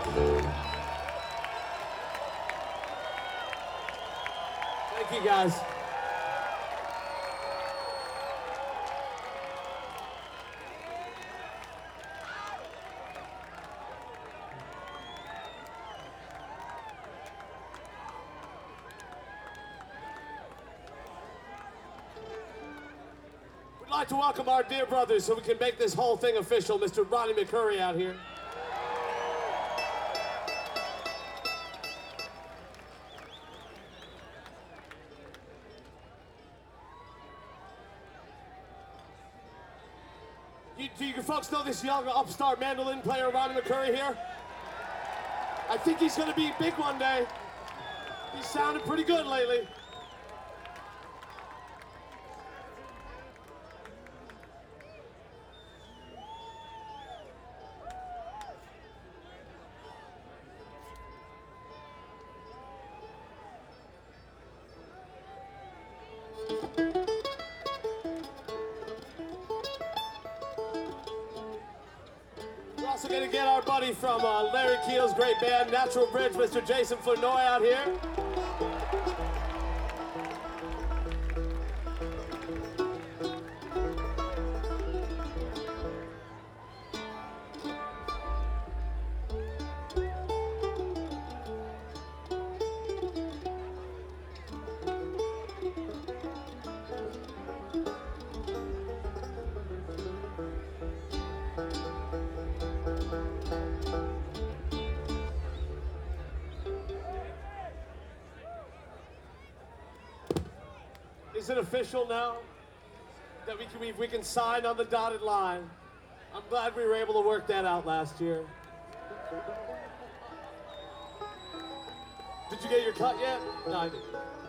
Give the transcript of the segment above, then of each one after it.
Thank you, guys. We'd like to welcome our dear brothers so we can make this whole thing official, Mr. Ronnie McCurry out here. Do you folks know this young upstart mandolin player, Ronnie McCurry here? I think he's going to be big one day. He's sounded pretty good lately. We're also going to get our buddy from Larry Keel's great band, Natural Bridge, Mr. Jason Flournoy out here. Is it official now that we can sign on the dotted line? I'm glad we were able to work that out last year. Did you get your cut yet? No, I didn't.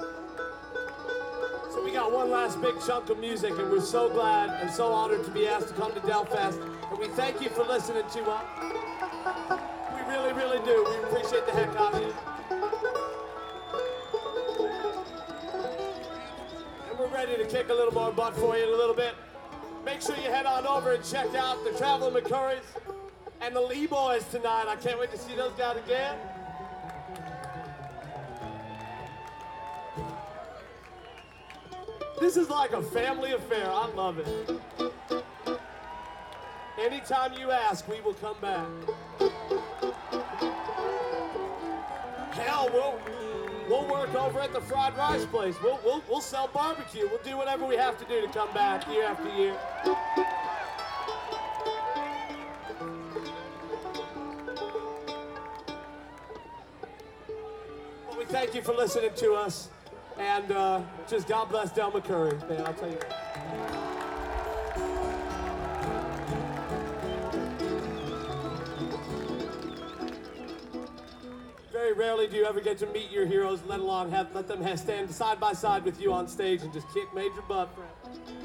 So we got one last big chunk of music, and we're so glad and so honored to be asked to come to Delfest. And we thank you for listening to us. We really, really do. We appreciate the heck out of you. We're ready to kick a little more butt for you in a little bit. Make sure you head on over and check out the Traveling McCurrys and the Lee Boys tonight. I can't wait to see those guys again. This is like a family affair. I love it. Anytime you ask, we will come back. Hell, we'll work over at the fried rice place. We'll sell barbecue. We'll do whatever we have to do to come back year after year. Well, we thank you for listening to us, and just God bless Del McCurry, man. I'll tell you. Very rarely do you ever get to meet your heroes, let alone let them stand side by side with you on stage and just kick major butt.